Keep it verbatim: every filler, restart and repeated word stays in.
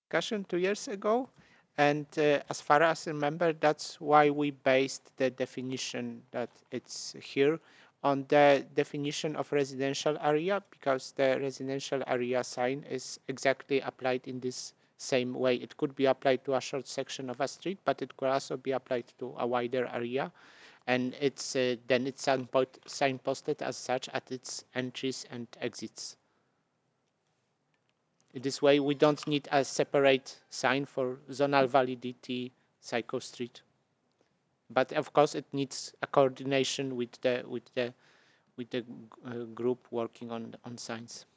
discussion two years ago. And uh, as far as I remember, that's why we based the definition that it's here on the definition of residential area, because the residential area sign is exactly applied in this same way. It could be applied to a short section of a street, but it could also be applied to a wider area. And it's uh, then it's signposted as such at its entries and exits. This way, we don't need a separate sign for zonal validity Psycho Street. But of course, it needs a coordination with the with the with the uh, group working on on signs.